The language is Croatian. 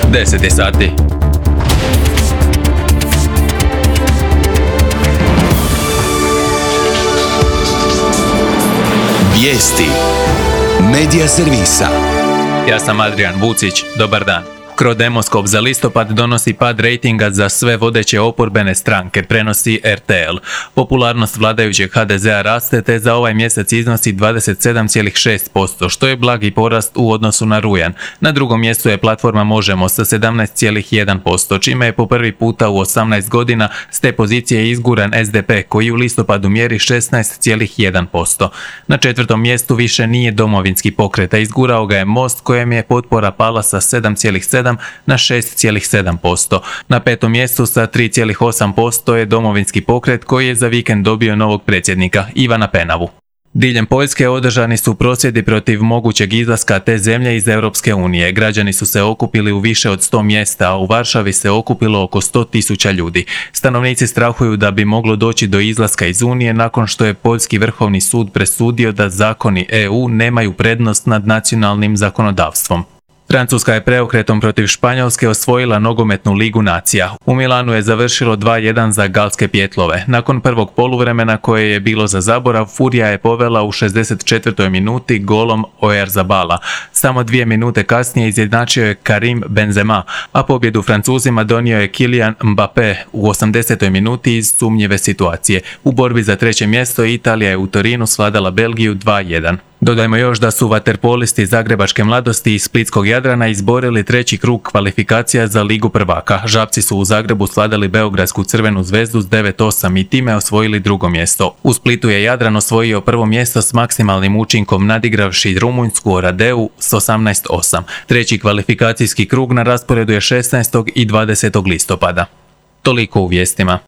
10 je sati. Vijesti Medija servisa. Ja sam Adrian Vucić, dobar dan. Crodemoskop za listopad donosi pad rejtinga za sve vodeće oporbene stranke, prenosi RTL. Popularnost vladajućeg HDZ-a raste te za ovaj mjesec iznosi 27,6%, što je blagi porast u odnosu na rujan. Na drugom mjestu je platforma Možemo sa 17,1%, čime je po prvi puta u 18 godina s te pozicije izguran SDP koji u listopadu mjeri 16,1%. Na četvrtom mjestu više nije Domovinski pokret, a izgurao ga je Most kojem je potpora pala sa 7,7% na 6,7%. Na petom mjestu sa 3,8% je Domovinski pokret koji je za vikend dobio novog predsjednika, Ivana Penavu. Diljem Poljske održani su prosvjedi protiv mogućeg izlaska te zemlje iz Europske unije. Građani su se okupili u više od 100 mjesta, a u Varšavi se okupilo oko 100.000 ljudi. Stanovnici strahuju da bi moglo doći do izlaska iz Unije nakon što je Poljski vrhovni sud presudio da zakoni EU nemaju prednost nad nacionalnim zakonodavstvom. Francuska je preokretom protiv Španjolske osvojila nogometnu ligu nacija. U Milanu je završilo 2:1 za galske pjetlove. Nakon prvog poluvremena koje je bilo za zaborav, Furija je povela u 64. minuti golom Oyarzabala. Samo 2 minute kasnije izjednačio je Karim Benzema, a pobjedu Francuzima donio je Kylian Mbappé u 80. minuti iz sumnjive situacije. U borbi za treće mjesto Italija je u Torinu svladala Belgiju 2:1. Dodajmo još da su vaterpolisti Zagrebačke mladosti iz Splitskog Jadrana izborili treći krug kvalifikacija za Ligu prvaka. Žabci su u Zagrebu svladali Beogradsku Crvenu zvezdu s 9:8 i time osvojili drugo mjesto. U Splitu je Jadran osvojio prvo mjesto s maksimalnim učinkom nadigravši Rumunjsku Oradeu s 18:8. Treći kvalifikacijski krug na rasporedu je 16. i 20. listopada. Toliko u vijestima.